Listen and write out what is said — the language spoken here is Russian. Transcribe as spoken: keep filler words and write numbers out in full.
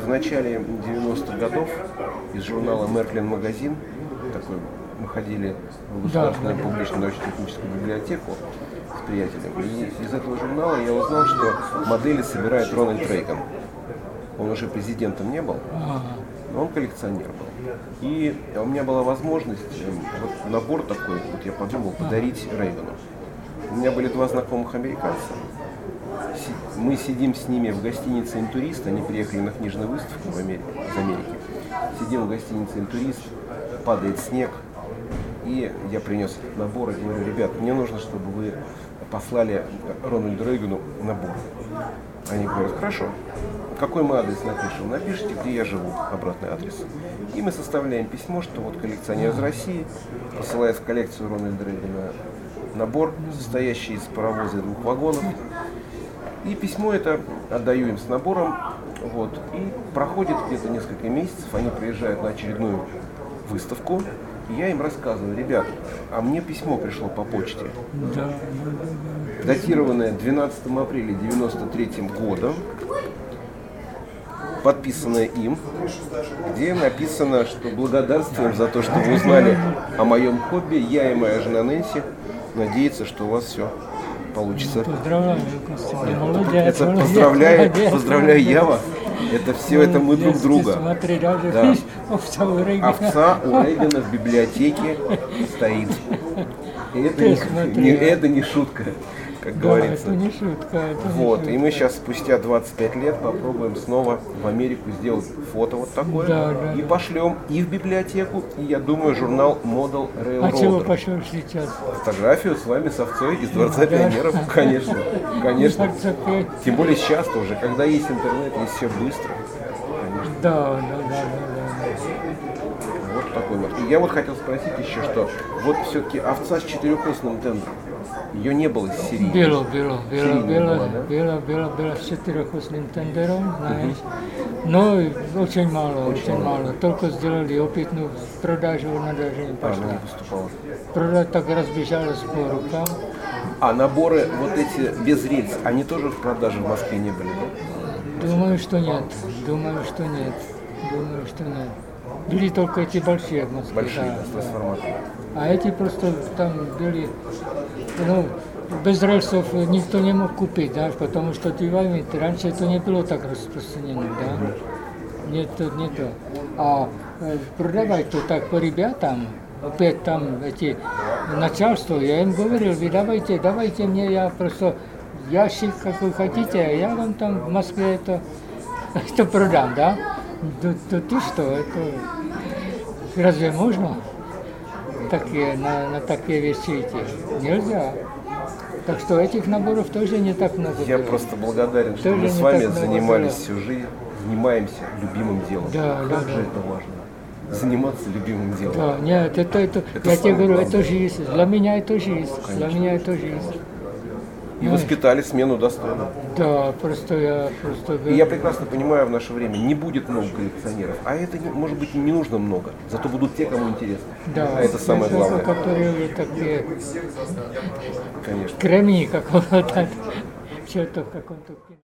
в начале девяностых годов из журнала «Мерклин Магазин», такой, мы ходили в Государственную да, публичную научно-техническую библиотеку с приятелем, и из этого журнала я узнал, что модели собирает Рональд Рейган. Он уже президентом не был, но он коллекционер был. И у меня была возможность, вот набор такой, вот я подумал, подарить Рейгану. У меня были два знакомых американца. Мы сидим с ними в гостинице «Интурист», они приехали на книжную выставку в Америке, из Америки. Сидим в гостинице «Интурист», падает снег, и я принес этот набор и говорю: ребят, мне нужно, чтобы вы послали Рональду Рейгану набор. Они говорят: хорошо, какой мы адрес напишем? Напишите, где я живу, обратный адрес. И мы составляем письмо, что вот коллекционер из России посылает в коллекцию Рональда Рейгана набор, состоящий из паровоза и двух вагонов. И письмо это отдаю им с набором. Вот, и проходит где-то несколько месяцев, они приезжают на очередную выставку, и я им рассказываю: ребят, а мне письмо пришло по почте, Да. датированное двенадцатого апреля девяносто третьим годом, подписанное им, где написано, что благодарствуем за то, что вы узнали о моем хобби, я и моя жена Нэнси надеется, что у вас все получится. Поздравляю, Костя, молодец, Это молодец, поздравляю, молодец, поздравляю молодец. я вас. Это все это мы друг друга. Смотри, даже Да. видишь, овца у Рейгана. Овца у Рейгана в библиотеке стоит. И это, Ты не, смотри, не- а. это не шутка, как Да, говорится. это не шутка, это Вот, не и мы шутка. сейчас спустя двадцать пять лет попробуем снова в Америку сделать фото вот такое. Да, да, и да. пошлем и в библиотеку, и, я думаю, журнал Model А чего Railroad. пошел сейчас? Фотографию с вами с овцой из Дворца Да. пионеров, конечно, конечно. Дворца пионеров. Тем более сейчас-то уже, когда есть интернет, есть все быстро. Конечно. Да, да, да, да, Вот такой вот. И я вот хотел спросить еще, что вот все-таки овца с четырехосным тендером, ее не было из серии. да. Было, было, было, Серийная было, была, да? было, было, было с четырехосным тендером, знаешь. Но очень мало, очень мало. Только сделали опытную продажу, она даже не А, она не пошла. поступала. Продажа так разбежалась по рукам. А наборы вот эти без рельс, они тоже в продаже в Москве не были, да? Думаю, что нет. Думаю, что нет. Думаю, что нет. Были только эти большие в Москве. Большие, да, да, с да. трансформатором. А эти просто там были, ну, без рельсов никто не мог купить, да, потому что дивами раньше это не было так распространено, да. Нет, нет. А э, продавать то так по ребятам, опять там эти начальство, я им говорил: вы давайте, давайте мне, я просто ящик, как вы хотите, а я вам там в Москве это, это продам, да. Да, да ты что, это разве можно такие, на, на такие вещи идти? Нельзя. Так что этих наборов тоже не так много. Я было. просто благодарен, что Тоже мы с не вами так много занимались было. всю жизнь, занимаемся любимым делом. Да, Как да, же да. это важно. Заниматься любимым делом. Да, нет, это, это, Это я тебе самое говорю, главное. это жизнь. Для меня это жизнь. Для Конечно. меня это жизнь. И воспитали смену достойно. Да, просто я просто И я прекрасно понимаю, в наше время не будет много коллекционеров, а это, не- может быть, и не нужно много, зато будут те, кому интересно. да, А это самое главное. которые уже такие Конечно. кремни какого-то, что-то в каком-то